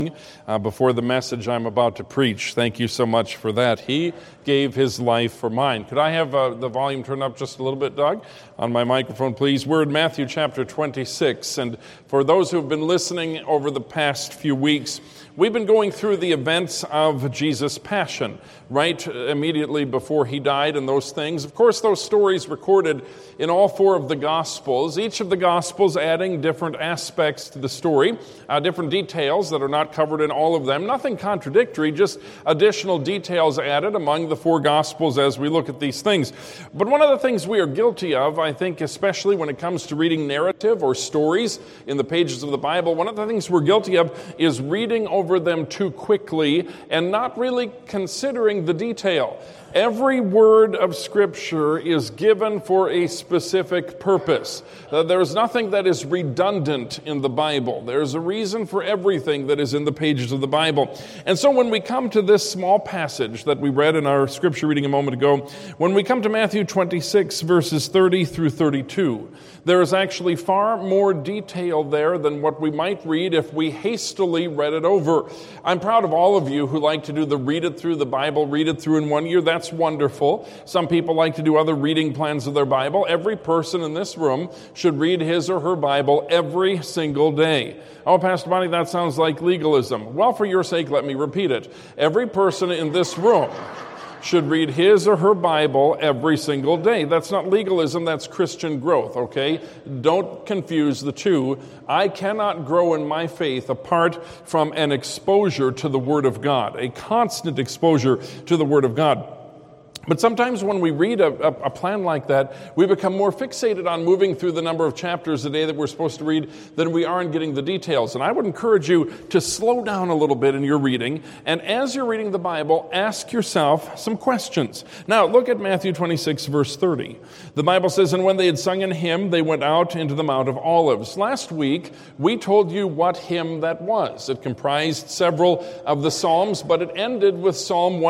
before the message I'm about to preach. Thank you so much for that. He gave his life for mine. Could I have the volume turned up just a little bit, Doug, on my microphone, please? We're in Matthew chapter 26, and for those who've been listening over the past few weeks, we've been going through the events of Jesus' passion, right immediately before he died and those things. Of course, those stories recorded in all four of the Gospels, each of the Gospels adding different aspects to the story, different details that are not covered in all of them. Nothing contradictory, just additional details added among the four Gospels as we look at these things. But one of the things we are guilty of, I think, especially when it comes to reading narrative or stories in the pages of the Bible, one of the things we're guilty of is reading over them too quickly and not really considering the detail. Every word of Scripture is given for a specific purpose. There's nothing that is redundant in the Bible. There's a reason for everything that is in the pages of the Bible. And so when we come to this small passage that we read in our Scripture reading a moment ago, when we come to Matthew 26, verses 30 through 32, there is actually far more detail there than what we might read if we hastily read it over. I'm proud of all of you who like to do the read it through the Bible, read it through in 1 year. That's wonderful. Some people like to do other reading plans of their Bible. Every person in this room should read his or her Bible every single day. Oh, Pastor Bonnie, that sounds like legalism. Well, for your sake, let me repeat it. Every person in this room should read his or her Bible every single day. That's not legalism, that's Christian growth, okay? Don't confuse the two. I cannot grow in my faith apart from an exposure to the Word of God, a constant exposure to the Word of God. But sometimes when we read a plan like that, we become more fixated on moving through the number of chapters a day that we're supposed to read than we are in getting the details. And I would encourage you to slow down a little bit in your reading. And as you're reading the Bible, ask yourself some questions. Now, look at Matthew 26, verse 30. The Bible says, "And when they had sung an hymn, they went out into the Mount of Olives." Last week, we told you what hymn that was. It comprised several of the Psalms, but it ended with Psalm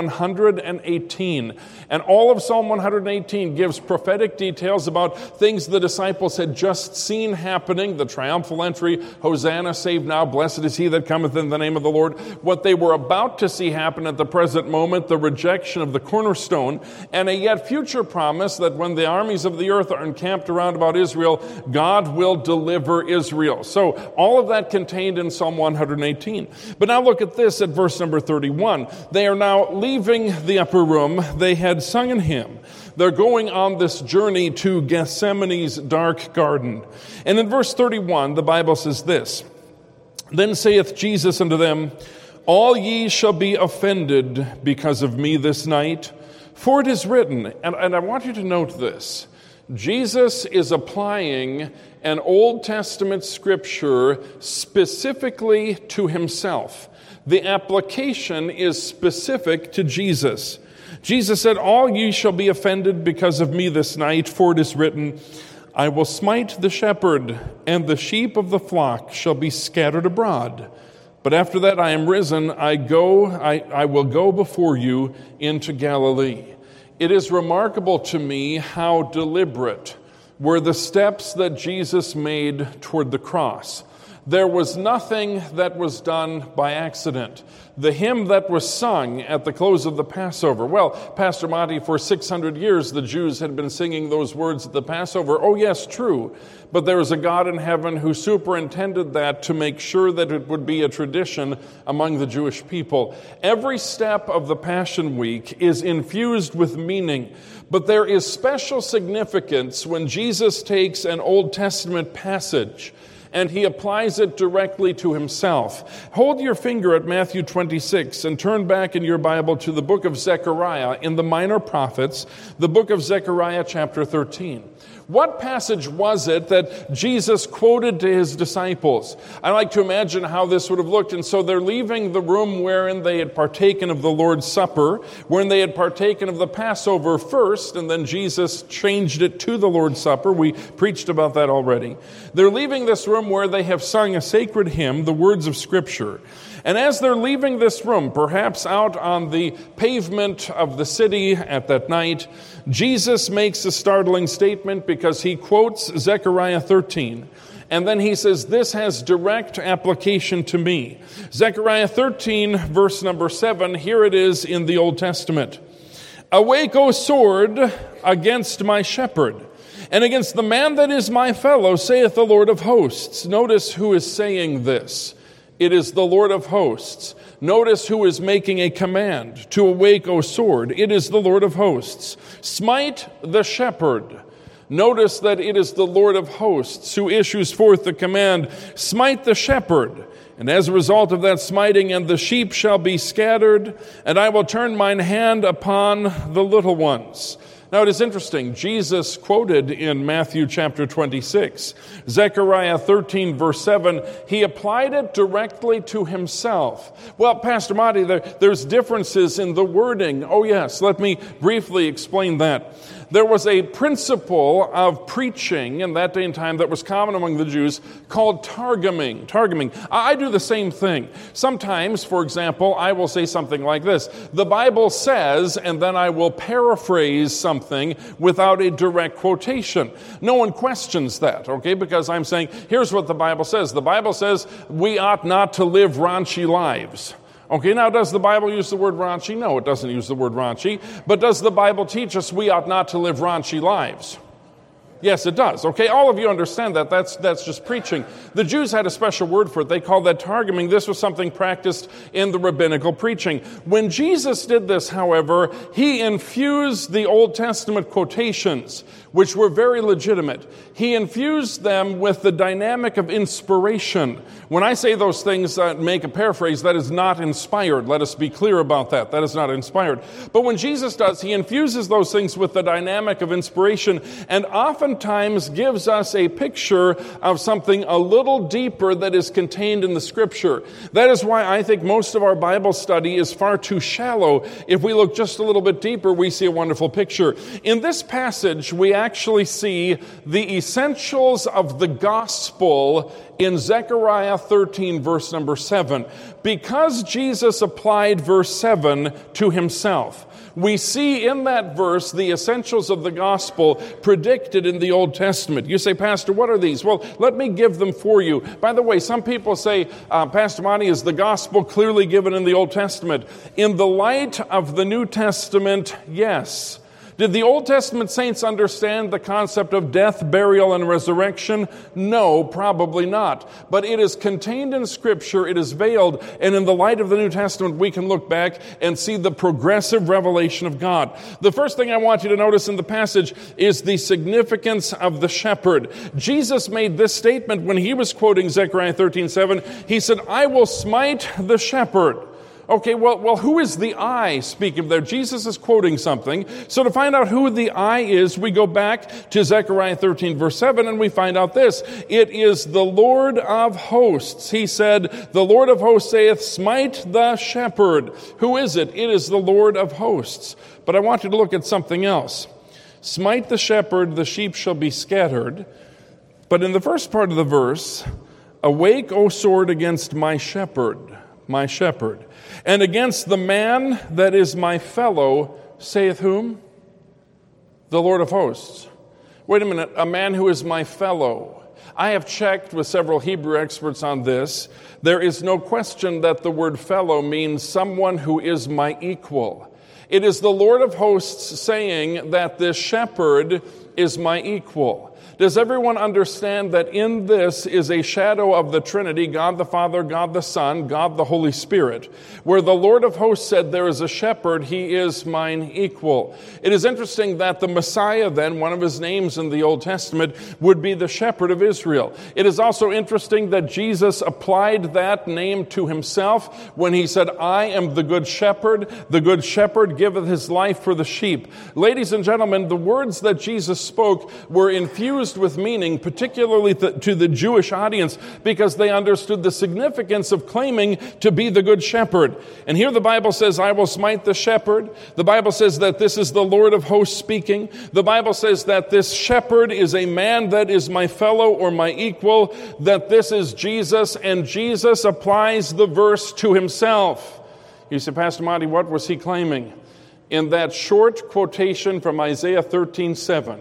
118. And all of Psalm 118 gives prophetic details about things the disciples had just seen happening, the triumphal entry, Hosanna, save now, blessed is he that cometh in the name of the Lord, what they were about to see happen at the present moment, the rejection of the cornerstone, and a yet future promise that when the armies of the earth are encamped around about Israel, God will deliver Israel. So all of that contained in Psalm 118. But now look at this at verse number 31. They are now leaving the upper room. They had sung an hymn. They're going on this journey to Gethsemane's dark garden. And in verse 31, the Bible says this, "Then saith Jesus unto them, All ye shall be offended because of me this night, for it is written," and I want you to note this, Jesus is applying an Old Testament scripture specifically to himself. The application is specific to Jesus. Jesus said, "All ye shall be offended because of me this night, for it is written, I will smite the shepherd, and the sheep of the flock shall be scattered abroad. But after that I am risen, I will go before you into Galilee." It is remarkable to me how deliberate were the steps that Jesus made toward the cross. There was nothing that was done by accident. The hymn that was sung at the close of the Passover. Well, Pastor Monty, for 600 years the Jews had been singing those words at the Passover. Oh yes, true. But there is a God in heaven who superintended that to make sure that it would be a tradition among the Jewish people. Every step of the Passion Week is infused with meaning. But there is special significance when Jesus takes an Old Testament passage and he applies it directly to himself. Hold your finger at Matthew 26 and turn back in your Bible to the book of Zechariah in the Minor Prophets, the book of Zechariah chapter 13. What passage was it that Jesus quoted to his disciples? I like to imagine how this would have looked. And so they're leaving the room wherein they had partaken of the Lord's Supper, wherein they had partaken of the Passover first, and then Jesus changed it to the Lord's Supper. We preached about that already. They're leaving this room where they have sung a sacred hymn, the words of Scripture. And as they're leaving this room, perhaps out on the pavement of the city at that night, Jesus makes a startling statement because he quotes Zechariah 13. And then he says, this has direct application to me. Zechariah 13, verse number 7, here it is in the Old Testament. Awake, O sword, against my shepherd, and against the man that is my fellow, saith the Lord of hosts. Notice who is saying this. It is the Lord of hosts. Notice who is making a command to awake, O sword. It is the Lord of hosts. Smite the shepherd. Notice that it is the Lord of hosts who issues forth the command, smite the shepherd. And as a result of that smiting, and the sheep shall be scattered, and I will turn mine hand upon the little ones. Now, it is interesting. Jesus quoted in Matthew chapter 26, Zechariah 13, verse 7, he applied it directly to himself. Well, Pastor Monty, there's differences in the wording. Oh, yes, let me briefly explain that. There was a principle of preaching in that day and time that was common among the Jews called targuming. I do the same thing. Sometimes, for example, I will say something like this. The Bible says, and then I will paraphrase something without a direct quotation. No one questions that, okay? Because I'm saying, here's what the Bible says. The Bible says we ought not to live raunchy lives. Okay, now does the Bible use the word raunchy? No, it doesn't use the word raunchy. But does the Bible teach us we ought not to live raunchy lives? Yes, it does. Okay, all of you understand that. That's just preaching. The Jews had a special word for it. They called that targuming. This was something practiced in the rabbinical preaching. When Jesus did this, however, he infused the Old Testament quotations, which were very legitimate. He infused them with the dynamic of inspiration. When I say those things, make a paraphrase, that is not inspired. Let us be clear about that. That is not inspired. But when Jesus does, he infuses those things with the dynamic of inspiration, and oftentimes gives us a picture of something a little deeper that is contained in the Scripture. That is why I think most of our Bible study is far too shallow. If we look just a little bit deeper, we see a wonderful picture. In this passage, we actually see the essentials of the gospel in Zechariah 13, verse number 7. Because Jesus applied verse 7 to himself, we see in that verse the essentials of the gospel predicted in the Old Testament. You say, Pastor, what are these? Well, let me give them for you. By the way, some people say, Pastor Monty, is the gospel clearly given in the Old Testament? In the light of the New Testament, yes. Did the Old Testament saints understand the concept of death, burial, and resurrection? No, probably not. But it is contained in Scripture, it is veiled, and in the light of the New Testament, we can look back and see the progressive revelation of God. The first thing I want you to notice in the passage is the significance of the shepherd. Jesus made this statement when he was quoting Zechariah 13:7. He said, I will smite the shepherd. Okay, well, who is the I speaking of there? Jesus is quoting something. So to find out who the I is, we go back to Zechariah 13, verse 7, and we find out this. It is the Lord of hosts. He said, the Lord of hosts saith, smite the shepherd. Who is it? It is the Lord of hosts. But I want you to look at something else. Smite the shepherd, the sheep shall be scattered. But in the first part of the verse, awake, O sword, against my shepherd, and against the man that is my fellow, saith whom? The Lord of hosts. Wait a minute, a man who is my fellow. I have checked with several Hebrew experts on this. There is no question that the word fellow means someone who is my equal. It is the Lord of hosts saying that this shepherd is my equal. Does everyone understand that in this is a shadow of the Trinity, God the Father, God the Son, God the Holy Spirit, where the Lord of hosts said, there is a shepherd, he is mine equal. It is interesting that the Messiah then, one of his names in the Old Testament, would be the shepherd of Israel. It is also interesting that Jesus applied that name to himself when he said, I am the good shepherd giveth his life for the sheep. Ladies and gentlemen, the words that Jesus spoke were infused with meaning, particularly to the Jewish audience, because they understood the significance of claiming to be the good shepherd. And here the Bible says, I will smite the shepherd. The Bible says that this is the Lord of hosts speaking. The Bible says that this shepherd is a man that is my fellow or my equal, that this is Jesus, and Jesus applies the verse to himself. You say, Pastor Monty, what was he claiming? In that short quotation from Isaiah 13:7,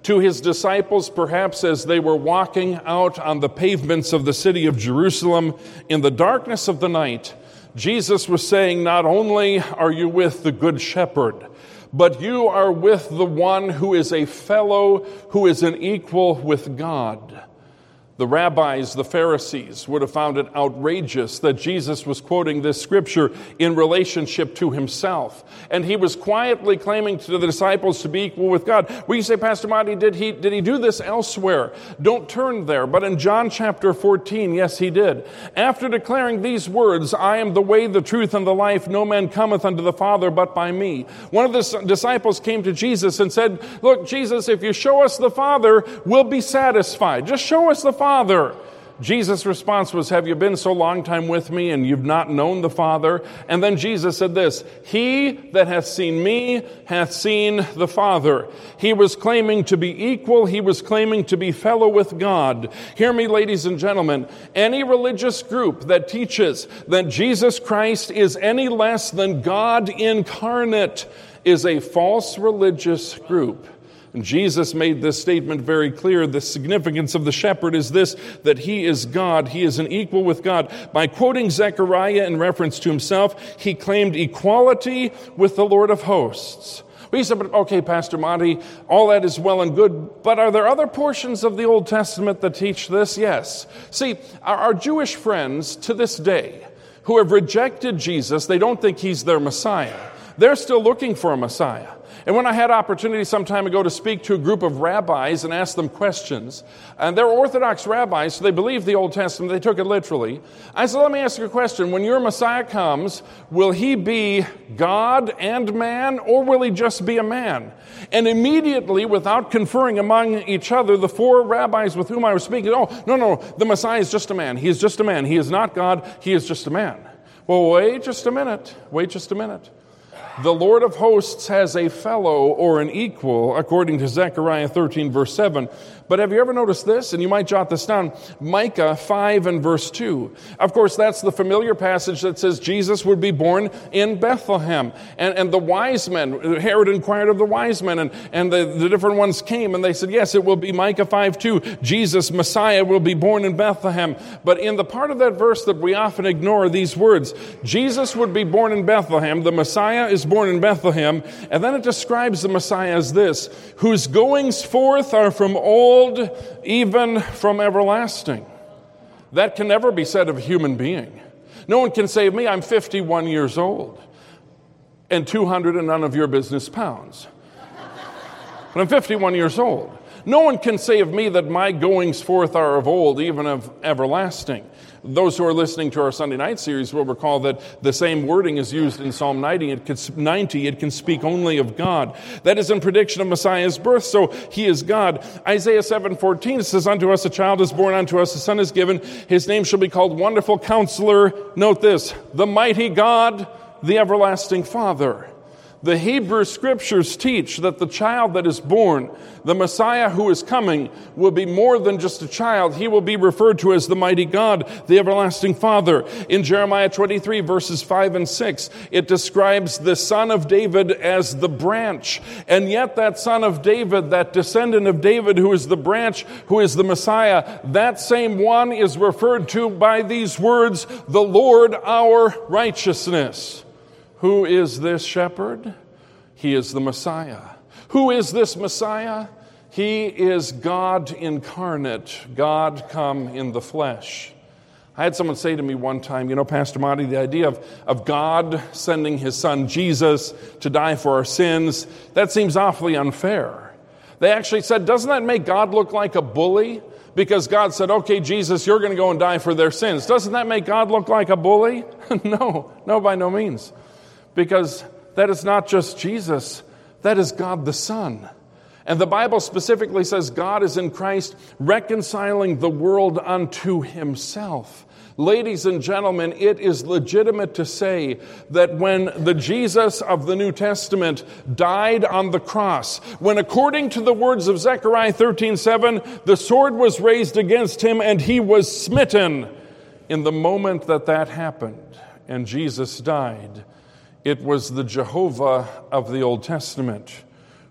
To his disciples, perhaps as they were walking out on the pavements of the city of Jerusalem in the darkness of the night, Jesus was saying, not only are you with the Good Shepherd, but you are with the one who is a fellow, who is an equal with God. The rabbis, the Pharisees, would have found it outrageous that Jesus was quoting this scripture in relationship to himself. And he was quietly claiming to the disciples to be equal with God. Well, you say, Pastor Monty, did he do this elsewhere? Don't turn there. But in John chapter 14, yes, he did. After declaring these words, I am the way, the truth, and the life. No man cometh unto the Father but by me. One of the disciples came to Jesus and said, look, Jesus, if you show us the Father, we'll be satisfied. Just show us the Father. Jesus' response was, have you been so long time with me and you've not known the Father? And then Jesus said this, he that hath seen me hath seen the Father. He was claiming to be equal. He was claiming to be fellow with God. Hear me, ladies and gentlemen. Any religious group that teaches that Jesus Christ is any less than God incarnate is a false religious group. And Jesus made this statement very clear. The significance of the shepherd is this, that he is God. He is an equal with God. By quoting Zechariah in reference to himself, he claimed equality with the Lord of hosts. We said, but okay, Pastor Monty, all that is well and good, but are there other portions of the Old Testament that teach this? Yes. See, our Jewish friends to this day who have rejected Jesus, they don't think he's their Messiah. They're still looking for a Messiah. And when I had opportunity some time ago to speak to a group of rabbis and ask them questions, and they're Orthodox rabbis, so they believe the Old Testament, they took it literally. I said, let me ask you a question. When your Messiah comes, will he be God and man, or will he just be a man? And immediately, without conferring among each other, the four rabbis with whom I was speaking, oh, no, the Messiah is just a man. He is just a man. He is not God. He is just a man. Well, wait just a minute. The Lord of hosts has a fellow or an equal, according to Zechariah 13, verse 7. But have you ever noticed this? And you might jot this down. Micah 5 and verse 2. Of course, that's the familiar passage that says Jesus would be born in Bethlehem. And the wise men, Herod inquired of the wise men, and the different ones came, and they said, yes, it will be Micah 5:2. Jesus, Messiah, will be born in Bethlehem. But in the part of that verse that we often ignore, these words, Jesus would be born in Bethlehem, the Messiah is born in Bethlehem, and then it describes the Messiah as this, whose goings forth are from old, even from everlasting. That can never be said of a human being. No one can say of me, I'm 51 years old and 200 and none of your business pounds. But I'm 51 years old. No one can say of me that my goings forth are of old, even of everlasting. Those who are listening to our Sunday night series will recall that the same wording is used in Psalm 90. It can speak only of God. That is in prediction of Messiah's birth, so he is God. Isaiah 7:14 says, unto us a child is born, unto us a son is given. His name shall be called Wonderful Counselor. Note this, the mighty God, the everlasting Father. The Hebrew Scriptures teach that the child that is born, the Messiah who is coming, will be more than just a child. He will be referred to as the mighty God, the everlasting Father. In Jeremiah 23, verses 5 and 6, it describes the son of David as the branch. And yet that son of David, that descendant of David who is the branch, who is the Messiah, that same one is referred to by these words, the Lord our righteousness. Who is this shepherd? He is the Messiah. Who is this Messiah? He is God incarnate, God come in the flesh. I had someone say to me one time, Pastor Monty, the idea of God sending his son Jesus to die for our sins, that seems awfully unfair. They actually said, doesn't that make God look like a bully? Because God said, okay, Jesus, you're going to go and die for their sins. Doesn't that make God look like a bully? No, by no means. Because that is not just Jesus, that is God the Son. And the Bible specifically says God is in Christ reconciling the world unto himself. Ladies and gentlemen, it is legitimate to say that when the Jesus of the New Testament died on the cross, when according to the words of Zechariah 13:7, the sword was raised against him and he was smitten, in the moment that happened and Jesus died, it was the Jehovah of the Old Testament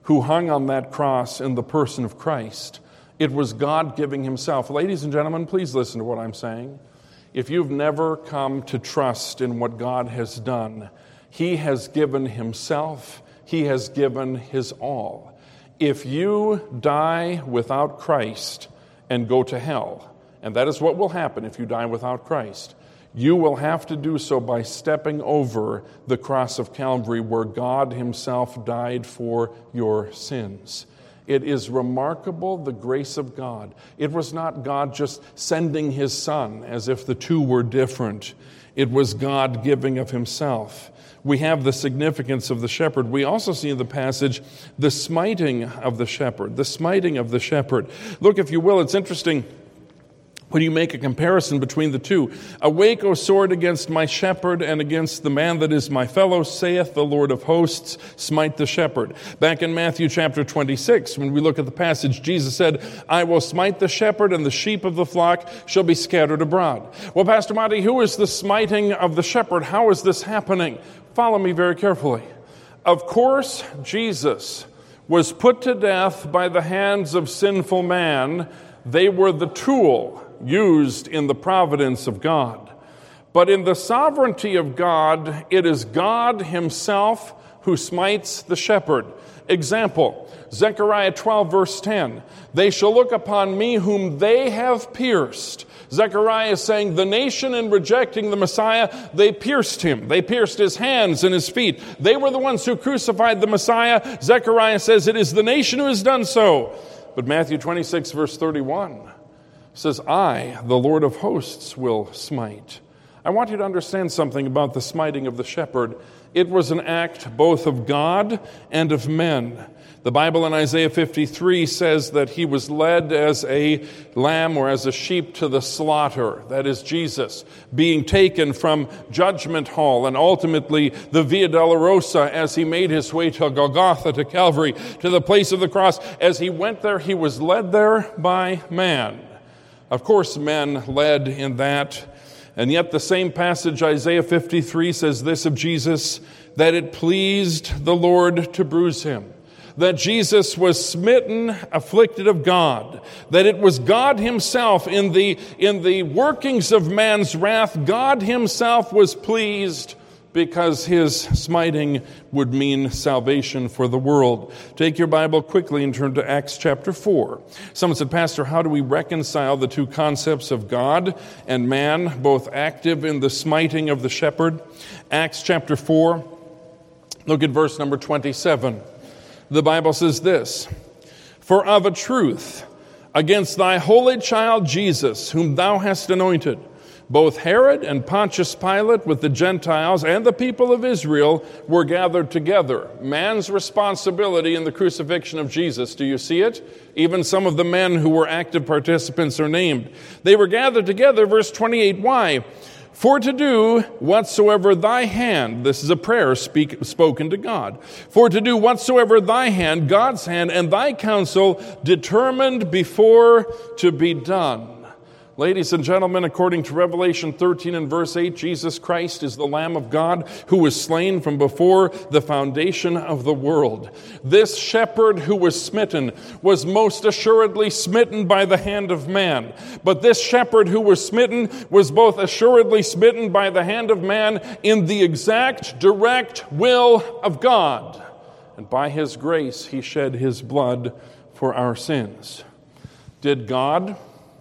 who hung on that cross in the person of Christ. It was God giving himself. Ladies and gentlemen, please listen to what I'm saying. If you've never come to trust in what God has done, he has given himself. He has given his all. If you die without Christ and go to hell, and that is what will happen if you die without Christ, you will have to do so by stepping over the cross of Calvary where God himself died for your sins. It is remarkable, the grace of God. It was not God just sending his Son as if the two were different. It was God giving of himself. We have the significance of the shepherd. We also see in the passage the smiting of the shepherd. The smiting of the shepherd. Look, if you will, it's interesting when you make a comparison between the two. Awake, O sword, against my shepherd and against the man that is my fellow, saith the Lord of hosts, smite the shepherd. Back in Matthew chapter 26, when we look at the passage, Jesus said, I will smite the shepherd, and the sheep of the flock shall be scattered abroad. Well, Pastor Monty, who is the smiting of the shepherd? How is this happening? Follow me very carefully. Of course, Jesus was put to death by the hands of sinful man. They were the tool used in the providence of God. But in the sovereignty of God, it is God himself who smites the shepherd. Example, Zechariah 12, verse 10. They shall look upon me whom they have pierced. Zechariah is saying the nation, in rejecting the Messiah, they pierced him. They pierced his hands and his feet. They were the ones who crucified the Messiah. Zechariah says it is the nation who has done so. But Matthew 26, verse 31 says, I, the Lord of hosts, will smite. I want you to understand something about the smiting of the shepherd. It was an act both of God and of men. The Bible in Isaiah 53 says that he was led as a lamb or as a sheep to the slaughter. That is Jesus being taken from Judgment Hall and ultimately the Via Dolorosa as he made his way to Golgotha, to Calvary, to the place of the cross. As he went there, he was led there by man. Of course, men led in that. And yet the same passage, Isaiah 53, says this of Jesus, that it pleased the Lord to bruise him. That Jesus was smitten, afflicted of God. That it was God himself in the workings of man's wrath. God himself was pleased because his smiting would mean salvation for the world. Take your Bible quickly and turn to Acts chapter 4. Someone said, Pastor, how do we reconcile the two concepts of God and man, both active in the smiting of the shepherd? Acts chapter 4, look at verse number 27. The Bible says this, For of a truth, against thy holy child Jesus, whom thou hast anointed, both Herod and Pontius Pilate with the Gentiles and the people of Israel were gathered together. Man's responsibility in the crucifixion of Jesus. Do you see it? Even some of the men who were active participants are named. They were gathered together, verse 28. Why? For to do whatsoever thy hand, this is a prayer spoken to God, for to do whatsoever thy hand, God's hand, and thy counsel determined before to be done. Ladies and gentlemen, according to Revelation 13 and verse 8, Jesus Christ is the Lamb of God who was slain from before the foundation of the world. This shepherd who was smitten was most assuredly smitten by the hand of man. But this shepherd who was smitten was both assuredly smitten by the hand of man in the exact, direct will of God. And by his grace, he shed his blood for our sins. Did God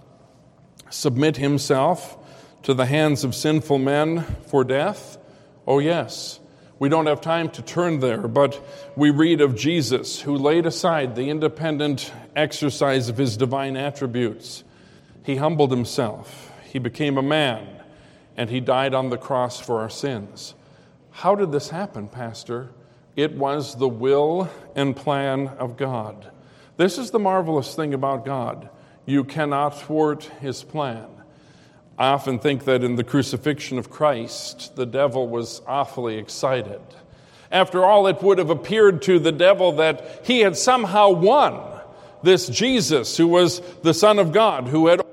submit himself to the hands of sinful men for death? Oh, yes. We don't have time to turn there, but we read of Jesus who laid aside the independent exercise of his divine attributes. He humbled himself. He became a man, and he died on the cross for our sins. How did this happen, Pastor? It was the will and plan of God. This is the marvelous thing about God. You cannot thwart his plan. I often think that in the crucifixion of Christ, the devil was awfully excited. After all, it would have appeared to the devil that he had somehow won. This Jesus, who was the Son of God, who had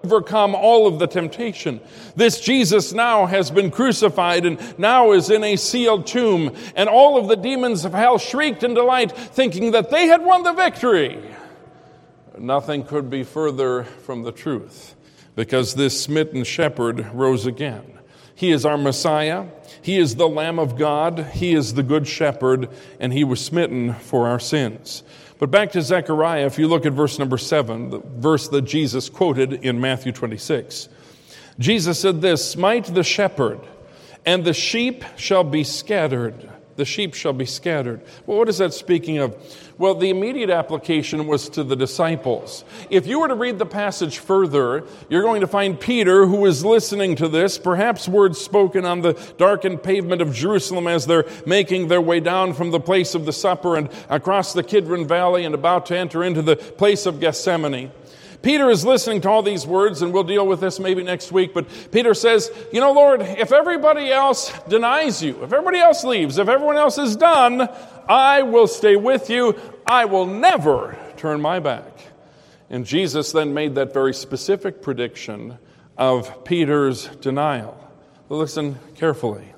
overcome all of the temptation. This Jesus now has been crucified and now is in a sealed tomb, and all of the demons of hell shrieked in delight, thinking that they had won the victory. Nothing could be further from the truth, because this smitten shepherd rose again. He is our Messiah. He is the Lamb of God. He is the Good Shepherd, and he was smitten for our sins. But back to Zechariah, if you look at verse number 7, the verse that Jesus quoted in Matthew 26, Jesus said this, "Smite the shepherd, and the sheep shall be scattered." The sheep shall be scattered. Well, what is that speaking of? Well, the immediate application was to the disciples. If you were to read the passage further, you're going to find Peter, who is listening to this, perhaps words spoken on the darkened pavement of Jerusalem as they're making their way down from the place of the supper and across the Kidron Valley and about to enter into the place of Gethsemane. Peter is listening to all these words, and we'll deal with this maybe next week, but Peter says, "You know, Lord, if everybody else denies you, if everybody else leaves, if everyone else is done, I will stay with you. I will never turn my back." And Jesus then made that very specific prediction of Peter's denial. Listen carefully.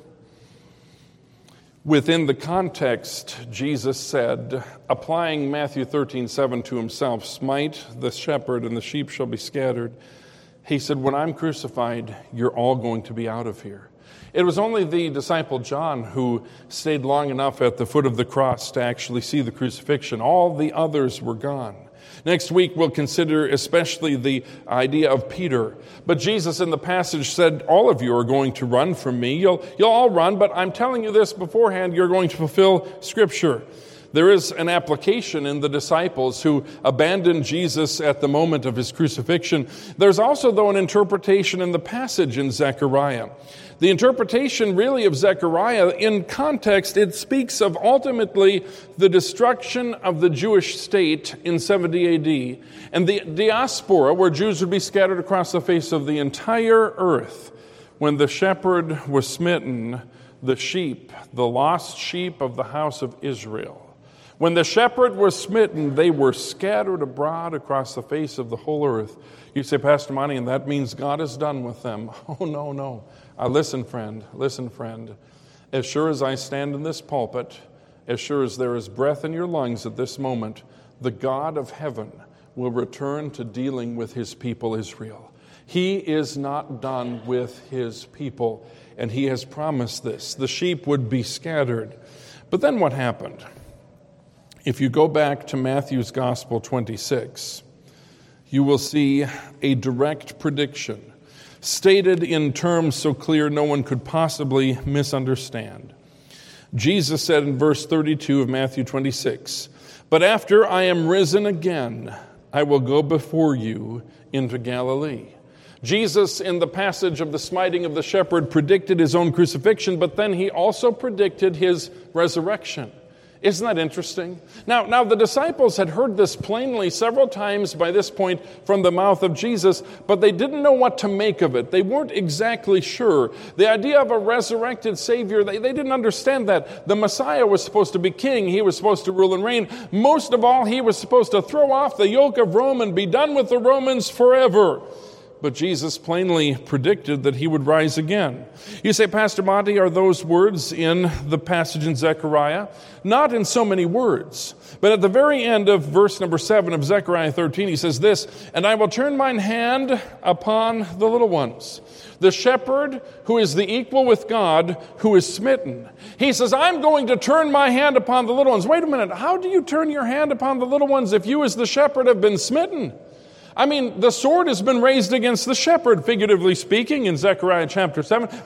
Within the context, Jesus said, applying Matthew 13:7 to himself, "Smite the shepherd and the sheep shall be scattered." He said, when I'm crucified, you're all going to be out of here. It was only the disciple John who stayed long enough at the foot of the cross to actually see the crucifixion. All the others were gone. Next week, we'll consider especially the idea of Peter. But Jesus in the passage said, all of you are going to run from me. You'll all run, but I'm telling you this beforehand, you're going to fulfill Scripture. There is an application in the disciples who abandoned Jesus at the moment of his crucifixion. There's also, though, an interpretation in the passage in Zechariah. The interpretation really of Zechariah, in context, it speaks of ultimately the destruction of the Jewish state in 70 A.D. and the diaspora, where Jews would be scattered across the face of the entire earth. When the shepherd was smitten, the sheep, the lost sheep of the house of Israel. When the shepherd was smitten, they were scattered abroad across the face of the whole earth. You say, Pastor Monty, and that means God is done with them. Oh, no. Listen, friend. As sure as I stand in this pulpit, as sure as there is breath in your lungs at this moment, the God of heaven will return to dealing with his people Israel. He is not done with his people, and he has promised this. The sheep would be scattered. But then what happened? If you go back to Matthew's Gospel 26, you will see a direct prediction stated in terms so clear no one could possibly misunderstand. Jesus said in verse 32 of Matthew 26, "But after I am risen again, I will go before you into Galilee." Jesus, in the passage of the smiting of the shepherd, predicted his own crucifixion, but then he also predicted his resurrection. Isn't that interesting? Now, the disciples had heard this plainly several times by this point from the mouth of Jesus, but they didn't know what to make of it. They weren't exactly sure. The idea of a resurrected Savior, they didn't understand that. The Messiah was supposed to be king. He was supposed to rule and reign. Most of all, he was supposed to throw off the yoke of Rome and be done with the Romans forever. But Jesus plainly predicted that he would rise again. You say, Pastor Monty, are those words in the passage in Zechariah? Not in so many words. But at the very end of verse number 7 of Zechariah 13, he says this, "And I will turn mine hand upon the little ones." The shepherd, who is the equal with God, who is smitten. He says, I'm going to turn my hand upon the little ones. Wait a minute, how do you turn your hand upon the little ones if you as the shepherd have been smitten? I mean, the sword has been raised against the shepherd, figuratively speaking, in Zechariah chapter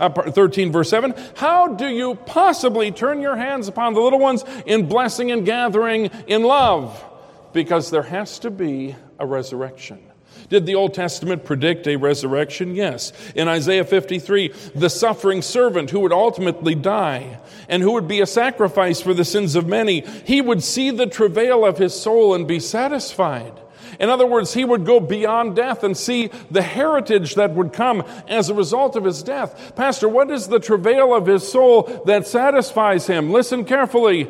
13, verse 7. How do you possibly turn your hands upon the little ones in blessing and gathering in love? Because there has to be a resurrection. Did the Old Testament predict a resurrection? Yes. In Isaiah 53, the suffering servant who would ultimately die and who would be a sacrifice for the sins of many, he would see the travail of his soul and be satisfied. In other words, he would go beyond death and see the heritage that would come as a result of his death. Pastor, what is the travail of his soul that satisfies him? Listen carefully.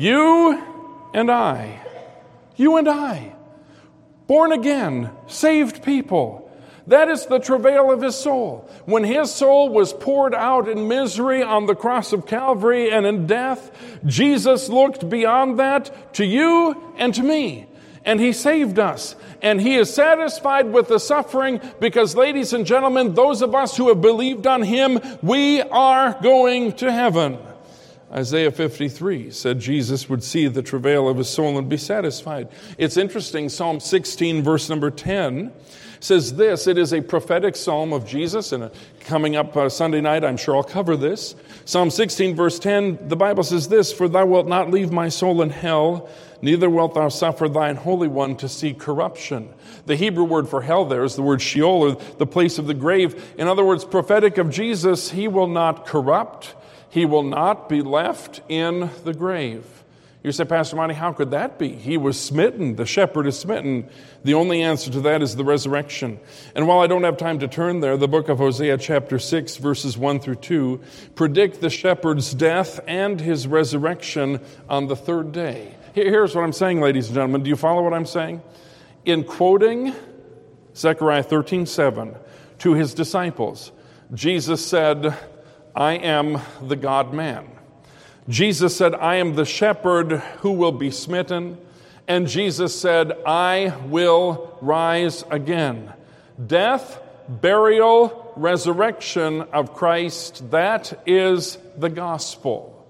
You and I. Born again, saved people. That is the travail of his soul. When his soul was poured out in misery on the cross of Calvary and in death, Jesus looked beyond that to you and to me. And he saved us. And he is satisfied with the suffering because, ladies and gentlemen, those of us who have believed on him, we are going to heaven. Isaiah 53 said Jesus would see the travail of his soul and be satisfied. It's interesting, Psalm 16, verse number 10, says this. It is a prophetic psalm of Jesus, and coming up Sunday night, I'm sure I'll cover this. Psalm 16, verse 10, the Bible says this, "For thou wilt not leave my soul in hell, neither wilt thou suffer thine Holy One to see corruption." The Hebrew word for hell there is the word Sheol, or the place of the grave. In other words, prophetic of Jesus, he will not corrupt. He will not be left in the grave. You say, Pastor Monty, how could that be? He was smitten. The shepherd is smitten. The only answer to that is the resurrection. And while I don't have time to turn there, the book of Hosea chapter 6, verses 1 through 2, predict the shepherd's death and his resurrection on the third day. Here's what I'm saying, ladies and gentlemen. Do you follow what I'm saying? In quoting Zechariah 13:7 to his disciples, Jesus said, I am the God-man. Jesus said, I am the shepherd who will be smitten. And Jesus said, I will rise again. Death, burial, resurrection of Christ, that is the gospel.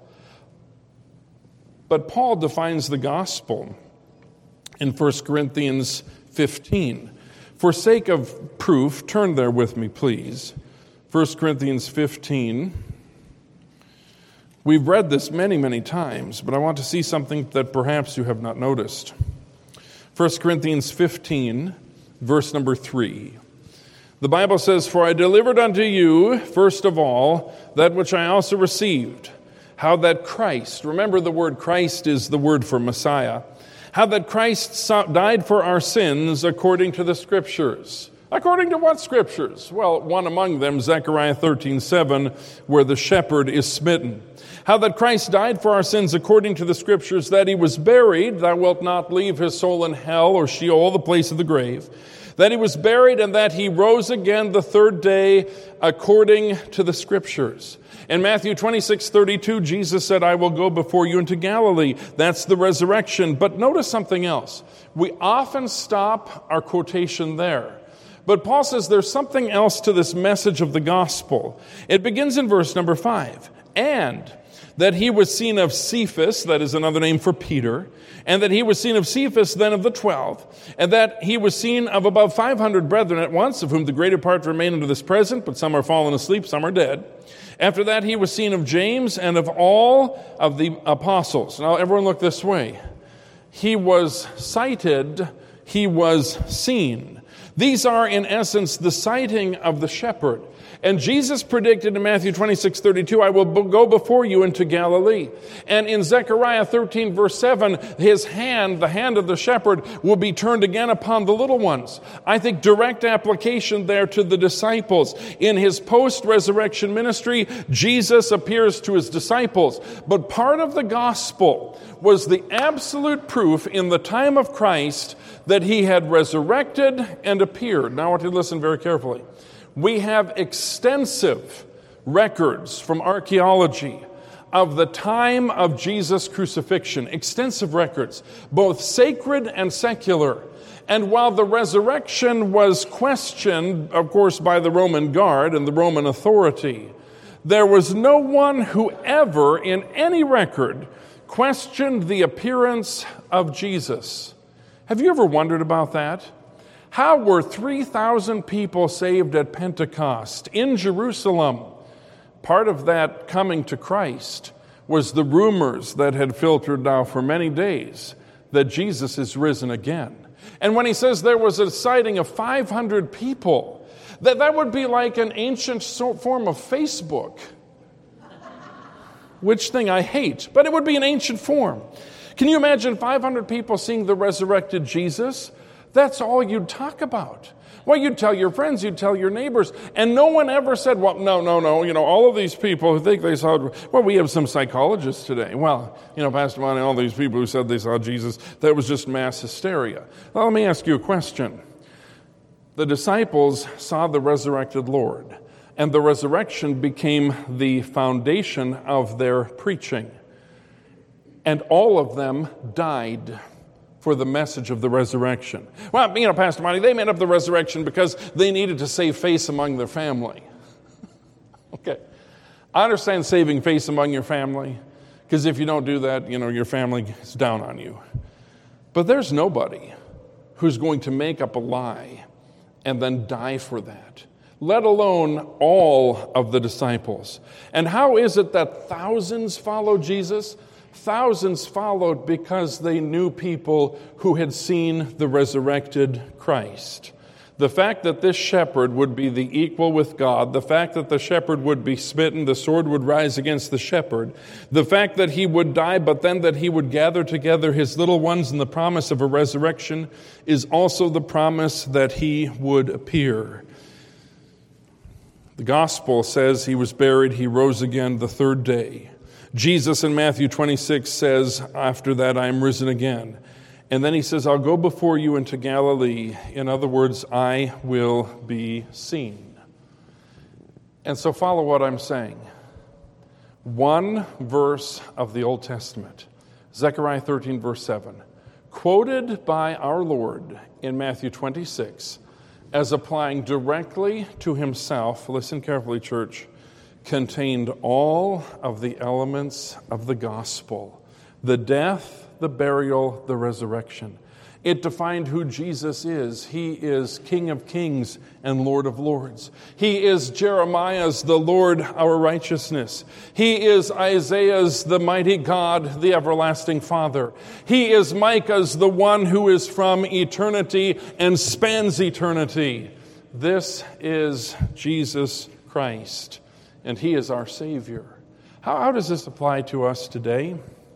But Paul defines the gospel in 1 Corinthians 15. For sake of proof, turn there with me, please. 1 Corinthians 15. We've read this many, many times, but I want to see something that perhaps you have not noticed. 1 Corinthians 15, verse number 3. The Bible says, For I delivered unto you, first of all, that which I also received, how that Christ, remember the word Christ is the word for Messiah, how that Christ died for our sins according to the Scriptures. According to what Scriptures? Well, one among them, Zechariah 13:7, where the shepherd is smitten. How that Christ died for our sins according to the Scriptures, that he was buried, thou wilt not leave his soul in hell or Sheol, the place of the grave, that he was buried and that he rose again the third day according to the Scriptures. In Matthew 26:32, Jesus said, I will go before you into Galilee. That's the resurrection. But notice something else. We often stop our quotation there. But Paul says there's something else to this message of the gospel. It begins in verse number 5. And that he was seen of Cephas, that is another name for Peter, and that he was seen of Cephas, then of the 12, and that he was seen of above 500 brethren at once, of whom the greater part remain unto this present, but some are fallen asleep, some are dead. After that he was seen of James and of all of the apostles. Now everyone look this way. He was sighted, he was seen. These are, in essence, the sighting of the shepherd. And Jesus predicted in Matthew 26:32, I will go before you into Galilee. And in Zechariah 13, verse 7, his hand, the hand of the shepherd, will be turned again upon the little ones. I think direct application there to the disciples. In his post-resurrection ministry, Jesus appears to his disciples. But part of the gospel was the absolute proof in the time of Christ that he had resurrected and appeared. Now I want you to listen very carefully. We have extensive records from archaeology of the time of Jesus' crucifixion. Extensive records, both sacred and secular. And while the resurrection was questioned, of course, by the Roman guard and the Roman authority, there was no one who ever, in any record, questioned the appearance of Jesus. Have you ever wondered about that? How were 3,000 people saved at Pentecost in Jerusalem? Part of that coming to Christ was the rumors that had filtered now for many days that Jesus is risen again. And when he says there was a sighting of 500 people, that would be like an ancient form of Facebook, which thing I hate, but it would be an ancient form. Can you imagine 500 people seeing the resurrected Jesus? That's all you'd talk about. Well, you'd tell your friends, you'd tell your neighbors, and no one ever said, well, no, all of these people who think they saw, well, we have some psychologists today. Well, Pastor Monty, all these people who said they saw Jesus, that was just mass hysteria. Well, let me ask you a question. The disciples saw the resurrected Lord, and the resurrection became the foundation of their preaching. And all of them died for the message of the resurrection. Well, Pastor Monty, they made up the resurrection because they needed to save face among their family. Okay. I understand saving face among your family, because if you don't do that, your family is down on you. But there's nobody who's going to make up a lie and then die for that, let alone all of the disciples. And how is it that thousands followed Jesus? Thousands followed because they knew people who had seen the resurrected Christ. The fact that this shepherd would be the equal with God, the fact that the shepherd would be smitten, the sword would rise against the shepherd, the fact that he would die, but then that he would gather together his little ones in the promise of a resurrection is also the promise that he would appear. The gospel says he was buried, he rose again the third day. Jesus in Matthew 26 says, after that, I am risen again. And then he says, I'll go before you into Galilee. In other words, I will be seen. And so follow what I'm saying. One verse of the Old Testament, Zechariah 13, verse 7, quoted by our Lord in Matthew 26 as applying directly to himself, listen carefully, church, contained all of the elements of the gospel: the death, the burial, the resurrection. It defined who Jesus is. He is King of kings and Lord of lords. He is Jeremiah's, the Lord our righteousness. He is Isaiah's, the mighty God, the everlasting Father. He is Micah's, the one who is from eternity and spans eternity. This is Jesus Christ, and he is our Savior. How does this apply to us today?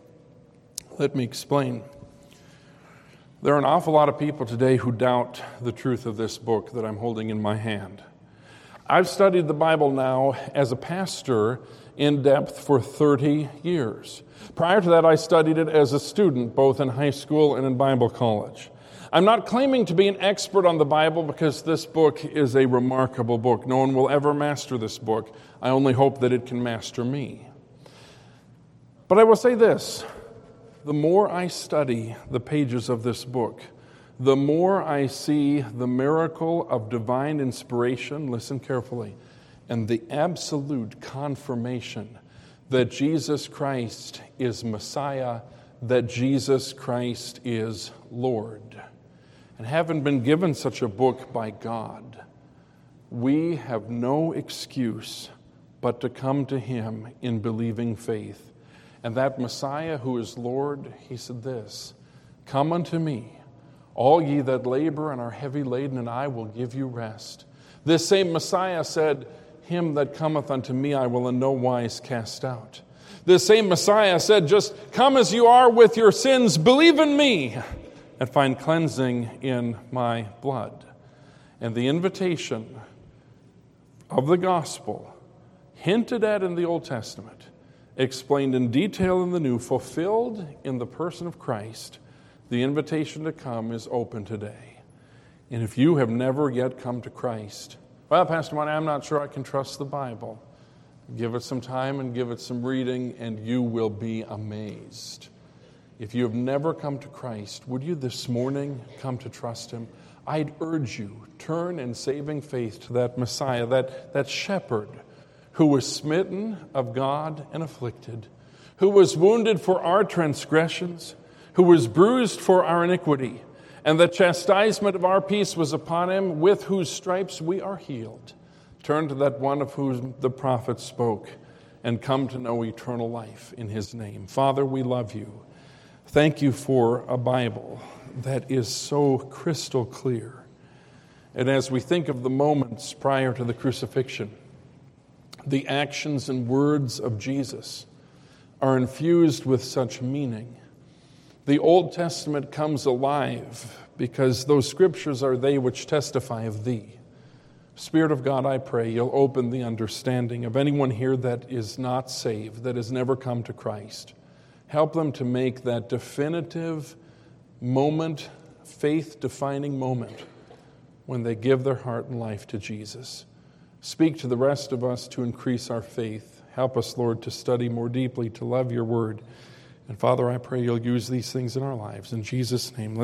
Let me explain. There are an awful lot of people today who doubt the truth of this book that I'm holding in my hand. I've studied the Bible now as a pastor in depth for 30 years. Prior to that, I studied it as a student, both in high school and in Bible college. I'm not claiming to be an expert on the Bible because this book is a remarkable book. No one will ever master this book. I only hope that it can master me. But I will say this. The more I study the pages of this book, the more I see the miracle of divine inspiration, listen carefully, and the absolute confirmation that Jesus Christ is Messiah, that Jesus Christ is Lord. And having been given such a book by God, we have no excuse but to come to him in believing faith. And that Messiah who is Lord, he said this, come unto me, all ye that labor and are heavy laden, and I will give you rest. This same Messiah said, him that cometh unto me I will in no wise cast out. This same Messiah said, just come as you are with your sins, believe in me, and find cleansing in my blood. And the invitation of the gospel, hinted at in the Old Testament, explained in detail in the New, fulfilled in the person of Christ, the invitation to come is open today. And if you have never yet come to Christ, well, Pastor Monty, I'm not sure I can trust the Bible. Give it some time and give it some reading, and you will be amazed. If you have never come to Christ, would you this morning come to trust him? I'd urge you, turn in saving faith to that Messiah, that shepherd, who was smitten of God and afflicted, who was wounded for our transgressions, who was bruised for our iniquity, and the chastisement of our peace was upon him, with whose stripes we are healed. Turn to that one of whom the prophet spoke, and come to know eternal life in his name. Father, we love you. Thank you for a Bible that is so crystal clear. And as we think of the moments prior to the crucifixion, the actions and words of Jesus are infused with such meaning. The Old Testament comes alive because those scriptures are they which testify of thee. Spirit of God, I pray you'll open the understanding of anyone here that is not saved, that has never come to Christ. Help them to make that definitive moment, faith-defining moment, when they give their heart and life to Jesus. Speak to the rest of us to increase our faith. Help us, Lord, to study more deeply, to love your word. And Father, I pray you'll use these things in our lives. In Jesus' name,